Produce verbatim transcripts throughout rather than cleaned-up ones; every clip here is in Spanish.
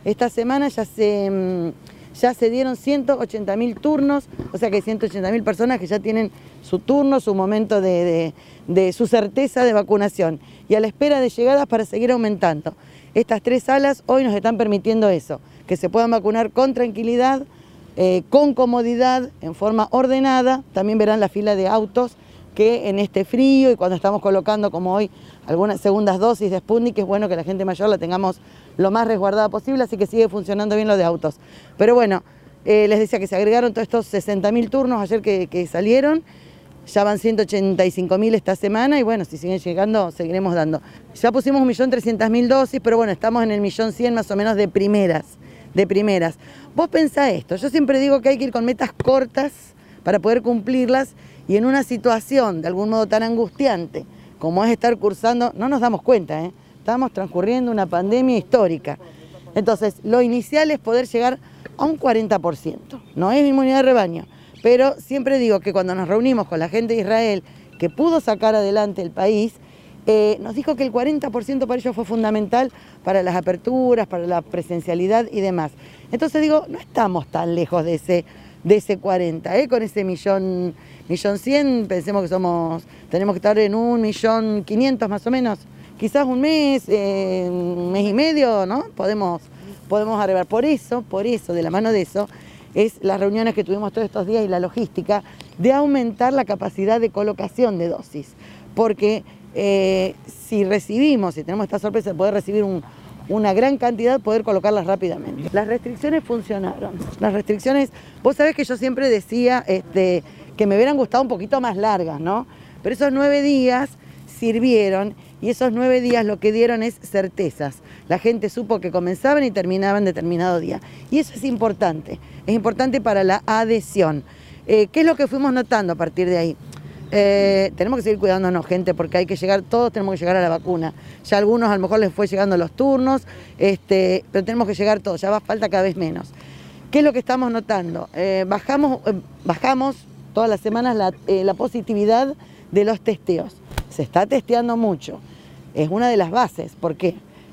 Esta semana ya se, ya se dieron ciento ochenta mil turnos, o sea que hay ciento ochenta mil personas que ya tienen su turno, su momento de, de, de su certeza de vacunación y a la espera de llegadas para seguir aumentando. Estas tres salas hoy nos están permitiendo eso, que se puedan vacunar con tranquilidad, eh, con comodidad, en forma ordenada. También verán la fila de autos que en este frío y cuando estamos colocando como hoy algunas segundas dosis de Sputnik, es bueno que la gente mayor la tengamos lo más resguardada posible, así que sigue funcionando bien lo de autos. Pero bueno, eh, les decía que se agregaron todos estos sesenta mil turnos ayer que, que salieron, ya van ciento ochenta y cinco mil esta semana y bueno, si siguen llegando seguiremos dando. Ya pusimos un millón trescientas mil dosis, pero bueno, estamos en el millón cien más o menos de primeras, de primeras. Vos pensá esto, yo siempre digo que hay que ir con metas cortas para poder cumplirlas y en una situación de algún modo tan angustiante como es estar cursando, no nos damos cuenta, ¿eh? Estamos transcurriendo una pandemia histórica. Entonces, lo inicial es poder llegar a un cuarenta por ciento, no es inmunidad de rebaño, pero siempre digo que cuando nos reunimos con la gente de Israel, que pudo sacar adelante el país, eh, nos dijo que el cuarenta por ciento para ellos fue fundamental para las aperturas, para la presencialidad y demás. Entonces digo, no estamos tan lejos de ese, de ese cuarenta, ¿eh? Con ese millón, millón cien, pensemos que somos, tenemos que estar en un millón quinientos más o menos, quizás un mes, eh, un mes y medio, ¿no? Podemos, podemos arribar. Por eso, por eso, de la mano de eso, es las reuniones que tuvimos todos estos días y la logística de aumentar la capacidad de colocación de dosis. Porque eh, si recibimos, si tenemos esta sorpresa de poder recibir un, una gran cantidad, poder colocarlas rápidamente. Las restricciones funcionaron. Las restricciones, vos sabés que yo siempre decía este, que me hubieran gustado un poquito más largas, ¿no? Pero esos nueve días sirvieron y esos nueve días lo que dieron es certezas. La gente supo que comenzaban y terminaban determinado día. Y eso es importante, es importante para la adhesión. Eh, ¿Qué es lo que fuimos notando a partir de ahí? Eh, tenemos que seguir cuidándonos, gente, porque hay que llegar, todos tenemos que llegar a la vacuna. Ya a algunos a lo mejor les fue llegando los turnos, este, pero tenemos que llegar todos, ya va falta cada vez menos. ¿Qué es lo que estamos notando? Eh, bajamos, eh, bajamos todas las semanas la, eh, la positividad de los testeos. Se está testeando mucho, es una de las bases, porque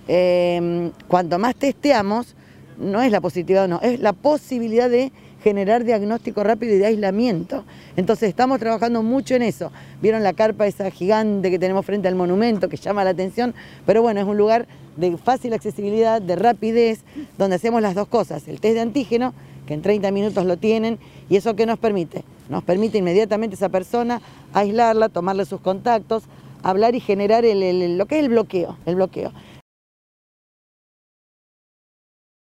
eh, cuanto más testeamos, no es la positividad o no, es la posibilidad de generar diagnóstico rápido y de aislamiento. Entonces estamos trabajando mucho en eso. Vieron la carpa esa gigante que tenemos frente al monumento, que llama la atención, pero bueno, es un lugar de fácil accesibilidad, de rapidez, donde hacemos las dos cosas, el test de antígeno, que en treinta minutos lo tienen, y eso ¿qué nos permite? Nos permite inmediatamente a esa persona aislarla, tomarle sus contactos, hablar y generar el, el, lo que es el bloqueo, el bloqueo.